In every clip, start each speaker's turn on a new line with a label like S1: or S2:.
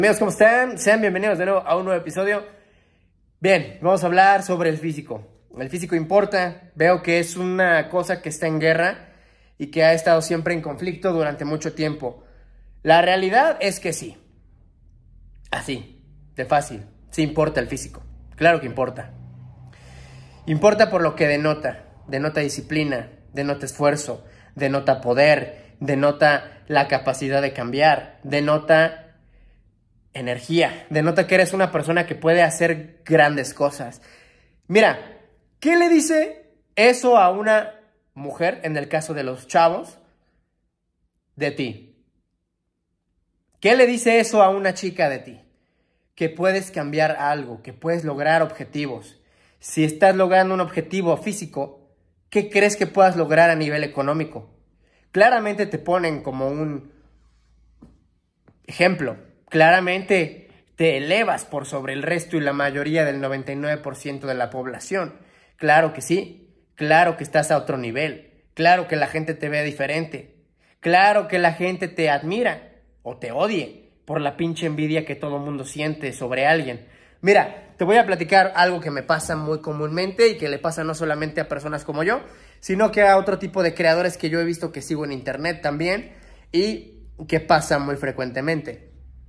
S1: Amigos, ¿cómo están? Sean bienvenidos de nuevo a un nuevo episodio. Bien, vamos a hablar sobre el físico. El físico importa, veo que es una cosa que está en guerra y que ha estado siempre en conflicto durante mucho tiempo. La realidad es que sí. Así, de fácil, sí importa el físico. Claro que importa. Importa por lo que denota. Denota disciplina, denota esfuerzo, denota poder, denota la capacidad de cambiar, denota energía, denota que eres una persona que puede hacer grandes cosas. Mira, ¿qué le dice eso a una mujer, en el caso de los chavos, de ti? ¿Qué le dice eso a una chica de ti? Que puedes cambiar algo, que puedes lograr objetivos. Si estás logrando un objetivo físico, ¿qué crees que puedas lograr a nivel económico? Claramente te ponen como un ejemplo. Claramente te elevas por sobre el resto y la mayoría del 99% de la población. Claro que sí, claro que estás a otro nivel, claro que la gente te ve diferente, claro que la gente te admira o te odie por la pinche envidia que todo mundo siente sobre alguien. Mira, te voy a platicar algo que me pasa muy comúnmente y que le pasa no solamente a personas como yo, sino que a otro tipo de creadores que yo he visto que sigo en internet también y que pasa muy frecuentemente.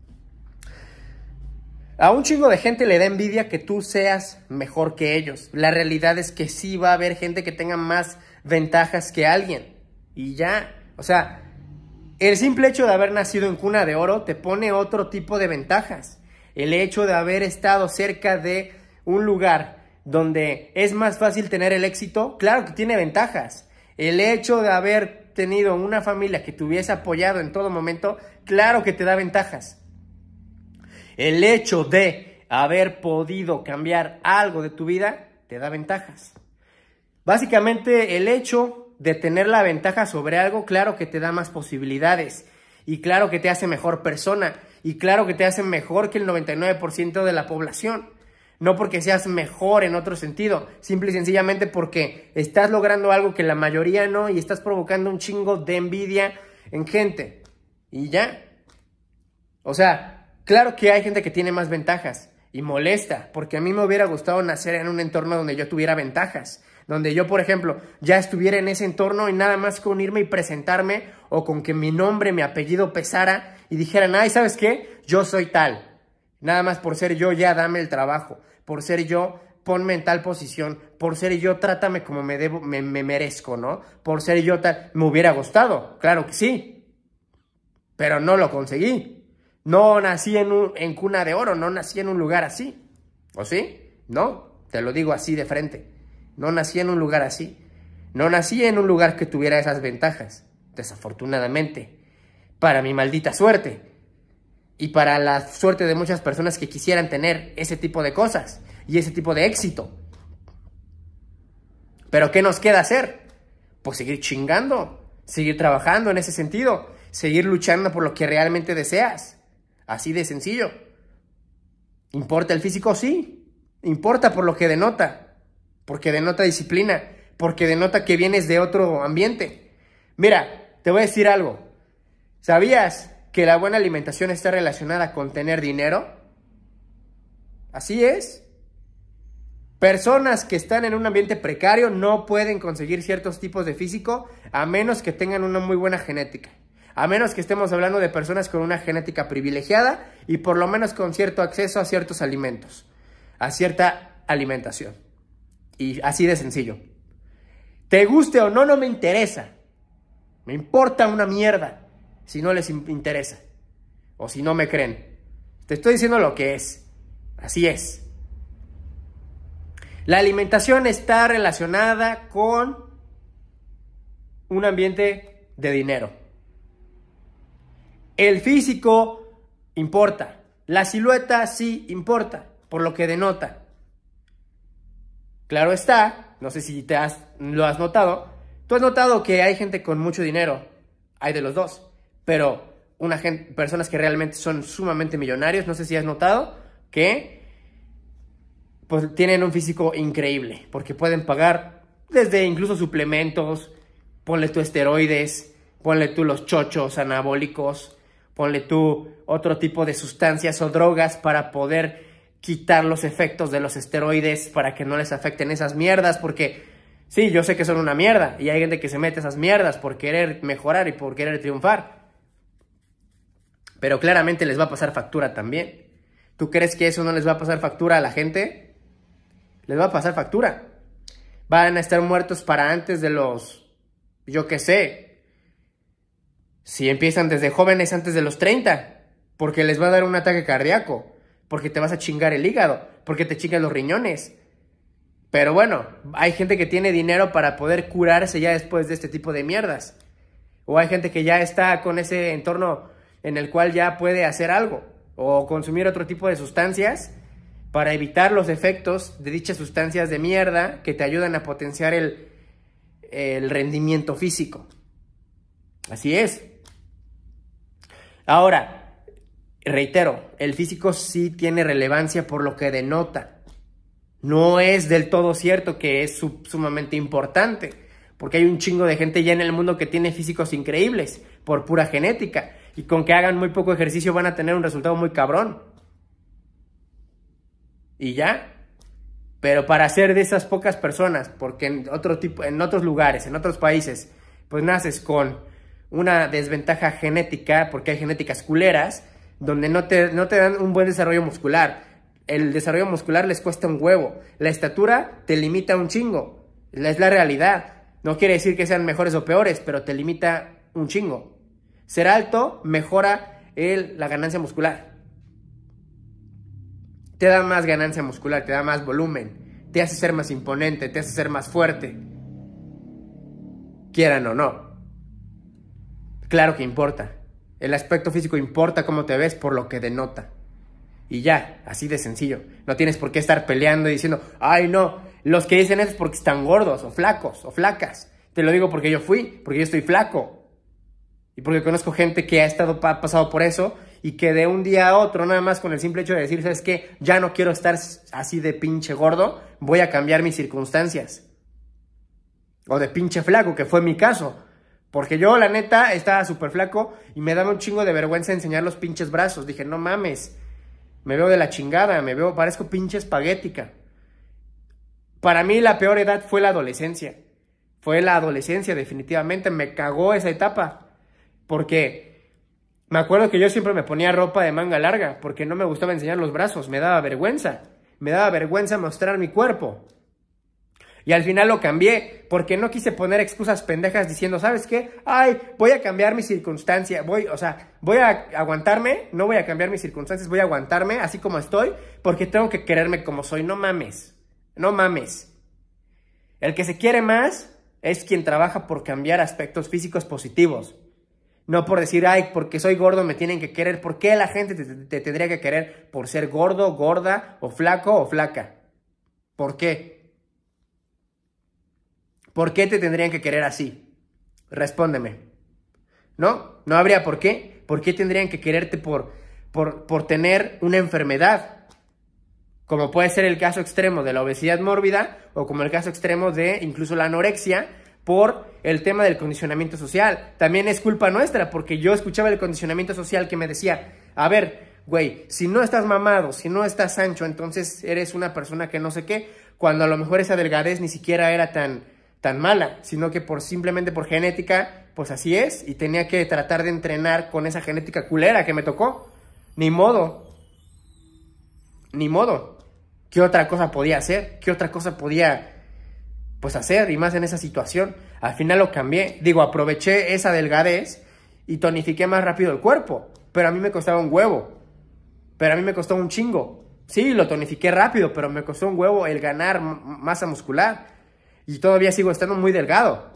S1: A un chingo de gente le da envidia que tú seas mejor que ellos. La realidad es que sí va a haber gente que tenga más ventajas que alguien. Y ya, o sea, el simple hecho de haber nacido en cuna de oro te pone otro tipo de ventajas. El hecho de haber estado cerca de un lugar donde es más fácil tener el éxito, claro que tiene ventajas. El hecho de haber tenido una familia que te hubiese apoyado en todo momento, claro que te da ventajas. El hecho de haber podido cambiar algo de tu vida te da ventajas. Básicamente, el hecho de tener la ventaja sobre algo, claro que te da más posibilidades. Y claro que te hace mejor persona. Y claro que te hace mejor que el 99% de la población. No porque seas mejor en otro sentido. Simple y sencillamente porque estás logrando algo que la mayoría no. Y estás provocando un chingo de envidia en gente. Y ya. O sea, claro que hay gente que tiene más ventajas y molesta, porque a mí me hubiera gustado nacer en un entorno donde yo tuviera ventajas, donde yo, por ejemplo, ya estuviera en ese entorno y nada más con irme y presentarme o con que mi nombre, mi apellido pesara y dijeran, ay, ¿sabes qué? Yo soy tal. Nada más por ser yo, ya dame el trabajo. Por ser yo, ponme en tal posición. Por ser yo, trátame como me merezco, ¿no? Por ser yo tal. Me hubiera gustado, claro que sí, pero no lo conseguí. No nací en cuna de oro, no nací en un lugar así. ¿O sí? No, te lo digo así de frente. No nací en un lugar así. No nací en un lugar que tuviera esas ventajas. Desafortunadamente. Para mi maldita suerte. Y para la suerte de muchas personas que quisieran tener ese tipo de cosas. Y ese tipo de éxito. ¿Pero qué nos queda hacer? Pues seguir chingando. Seguir trabajando en ese sentido. Seguir luchando por lo que realmente deseas. Así de sencillo. ¿Importa el físico? Sí. Importa por lo que denota. Porque denota disciplina. Porque denota que vienes de otro ambiente. Mira, te voy a decir algo. ¿Sabías que la buena alimentación está relacionada con tener dinero? Así es. Personas que están en un ambiente precario no pueden conseguir ciertos tipos de físico a menos que tengan una muy buena genética. A menos que estemos hablando de personas con una genética privilegiada y por lo menos con cierto acceso a ciertos alimentos, a cierta alimentación. Y así de sencillo. Te guste o no, no me interesa. Me importa una mierda si no les interesa o si no me creen. Te estoy diciendo lo que es. Así es. La alimentación está relacionada con un ambiente de dinero. El físico importa. La silueta sí importa, por lo que denota. Claro está, no sé si lo has notado. Tú has notado que hay gente con mucho dinero. Hay de los dos. Pero personas que realmente son sumamente millonarios, no sé si has notado que pues, tienen un físico increíble. Porque pueden pagar desde incluso suplementos, ponle tú esteroides, ponle tú los chochos anabólicos, ponle tú otro tipo de sustancias o drogas para poder quitar los efectos de los esteroides para que no les afecten esas mierdas, porque sí, yo sé que son una mierda y hay gente que se mete esas mierdas por querer mejorar y por querer triunfar, pero claramente les va a pasar factura también. ¿Tú crees que eso no les va a pasar factura a la gente? Les va a pasar factura. Van a estar muertos para antes de los, yo qué sé, si empiezan desde jóvenes antes de los 30, porque les va a dar un ataque cardíaco, porque te vas a chingar el hígado, porque te chingan los riñones. Pero bueno, hay gente que tiene dinero para poder curarse ya después de este tipo de mierdas. O hay gente que ya está con ese entorno en el cual ya puede hacer algo o consumir otro tipo de sustancias para evitar los efectos de dichas sustancias de mierda que te ayudan a potenciar el rendimiento físico. Así es. Ahora, reitero, el físico sí tiene relevancia por lo que denota. No es del todo cierto que es sumamente importante, porque hay un chingo de gente ya en el mundo que tiene físicos increíbles por pura genética, y con que hagan muy poco ejercicio van a tener un resultado muy cabrón. Y ya. Pero para ser de esas pocas personas, porque en otros lugares, en otros países, pues naces con una desventaja genética, porque hay genéticas culeras, donde no te dan un buen desarrollo muscular. El desarrollo muscular les cuesta un huevo. La estatura te limita un chingo. Es la realidad. No quiere decir que sean mejores o peores, pero te limita un chingo. Ser alto mejora la ganancia muscular. Te da más ganancia muscular, te da más volumen, te hace ser más imponente, te hace ser más fuerte. Quieran o no. Claro que importa. El aspecto físico importa cómo te ves por lo que denota. Y ya, así de sencillo. No tienes por qué estar peleando y diciendo, ay no, los que dicen eso es porque están gordos o flacos o flacas. Te lo digo porque yo estoy flaco. Y porque conozco gente que ha pasado por eso y que de un día a otro, nada más con el simple hecho de decir, ¿sabes qué? Ya no quiero estar así de pinche gordo, voy a cambiar mis circunstancias. O de pinche flaco, que fue mi caso. Porque yo, la neta, estaba súper flaco y me daba un chingo de vergüenza enseñar los pinches brazos. Dije, no mames, me veo de la chingada, parezco pinche espaguética. Para mí la peor edad fue la adolescencia. Fue la adolescencia, definitivamente, me cagó esa etapa. Porque me acuerdo que yo siempre me ponía ropa de manga larga porque no me gustaba enseñar los brazos, me daba vergüenza. Me daba vergüenza mostrar mi cuerpo. Y al final lo cambié porque no quise poner excusas pendejas diciendo, ¿sabes qué? Ay, voy a cambiar mi circunstancia, voy a aguantarme, no voy a cambiar mis circunstancias, voy a aguantarme así como estoy porque tengo que quererme como soy. No mames, no mames. El que se quiere más es quien trabaja por cambiar aspectos físicos positivos. No por decir, ay, porque soy gordo me tienen que querer. ¿Por qué la gente te tendría que querer por ser gordo, gorda, o flaco o flaca? ¿Por qué? ¿Por qué te tendrían que querer así? Respóndeme. ¿No? ¿No habría por qué? ¿Por qué tendrían que quererte por tener una enfermedad? Como puede ser el caso extremo de la obesidad mórbida o como el caso extremo de incluso la anorexia, por el tema del condicionamiento social. También es culpa nuestra, porque yo escuchaba el condicionamiento social que me decía, a ver, güey, si no estás mamado, si no estás ancho, entonces eres una persona que no sé qué, cuando a lo mejor esa delgadez ni siquiera era tan mala, sino que simplemente por genética, pues así es, y tenía que tratar de entrenar con esa genética culera que me tocó. Ni modo. ¿Qué otra cosa podía hacer? ¿Qué otra cosa podía pues hacer? Y más en esa situación. Al final lo cambié. Aproveché esa delgadez y tonifiqué más rápido el cuerpo. Pero a mí me costaba un huevo. Pero a mí me costó un chingo. Sí, lo tonifiqué rápido, pero me costó un huevo el ganar masa muscular. Y todavía sigo estando muy delgado.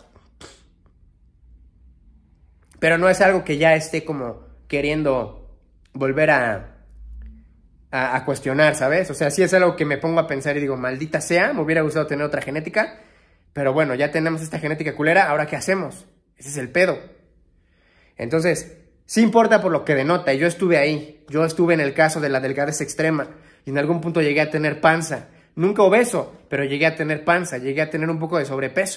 S1: Pero no es algo que ya esté como queriendo volver a cuestionar, ¿sabes? O sea, sí es algo que me pongo a pensar y digo, maldita sea, me hubiera gustado tener otra genética. Pero bueno, ya tenemos esta genética culera, ¿ahora qué hacemos? Ese es el pedo. Entonces, sí importa por lo que denota, y yo estuve ahí. Yo estuve en el caso de la delgadez extrema, y en algún punto llegué a tener panza. Nunca obeso, pero llegué a tener panza, llegué a tener un poco de sobrepeso.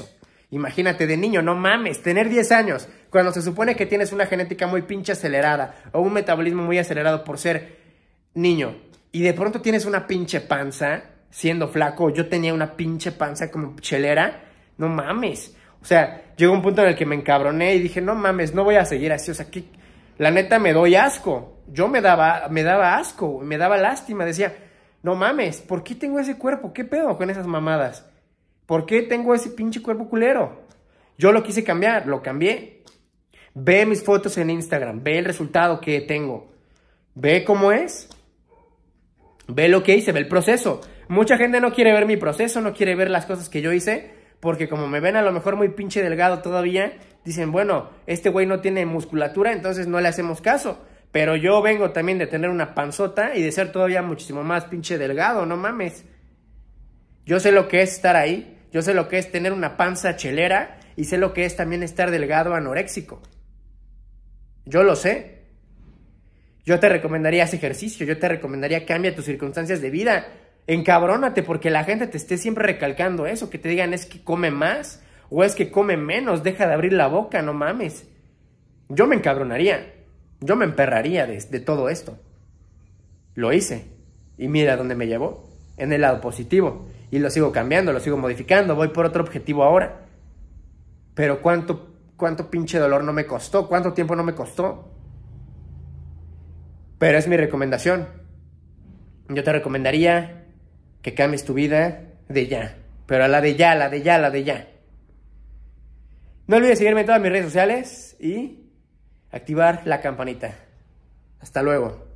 S1: Imagínate de niño, no mames, tener 10 años, cuando se supone que tienes una genética muy pinche acelerada o un metabolismo muy acelerado por ser niño y de pronto tienes una pinche panza siendo flaco. Yo tenía una pinche panza como chelera, no mames. O sea, llegó un punto en el que me encabroné y dije, no mames, no voy a seguir así. O sea, que la neta me doy asco. Yo me daba asco, me daba lástima. Decía, no mames, ¿por qué tengo ese cuerpo? ¿Qué pedo con esas mamadas? ¿Por qué tengo ese pinche cuerpo culero? Yo lo quise cambiar, lo cambié. Ve mis fotos en Instagram, ve el resultado que tengo. Ve cómo es. Ve lo que hice, ve el proceso. Mucha gente no quiere ver mi proceso, no quiere ver las cosas que yo hice, porque como me ven a lo mejor muy pinche delgado todavía, dicen, bueno, este güey no tiene musculatura, entonces no le hacemos caso. Pero yo vengo también de tener una panzota y de ser todavía muchísimo más pinche delgado, no mames. Yo sé lo que es estar ahí. Yo sé lo que es tener una panza chelera y sé lo que es también estar delgado anoréxico. Yo lo sé. Yo te recomendaría ese ejercicio, yo te recomendaría cambia tus circunstancias de vida. Encabrónate porque la gente te esté siempre recalcando eso, que te digan es que come más o es que come menos, deja de abrir la boca, no mames. Yo me encabronaría, yo me emperraría de todo esto. Lo hice y mira dónde me llevó, en el lado positivo. Y lo sigo cambiando, lo sigo modificando, voy por otro objetivo ahora. Pero cuánto pinche dolor no me costó, cuánto tiempo no me costó. Pero es mi recomendación. Yo te recomendaría que cambies tu vida de ya. Pero a la de ya, la de ya, la de ya. No olvides seguirme en todas mis redes sociales y activar la campanita. Hasta luego.